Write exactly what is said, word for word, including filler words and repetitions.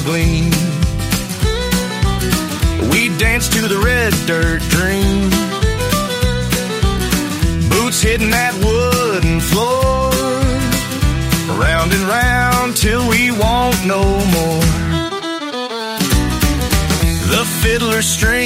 gleam. We danced to the red dirt dream, boots hitting that wooden floor, round and round till we won't no more. The fiddler's string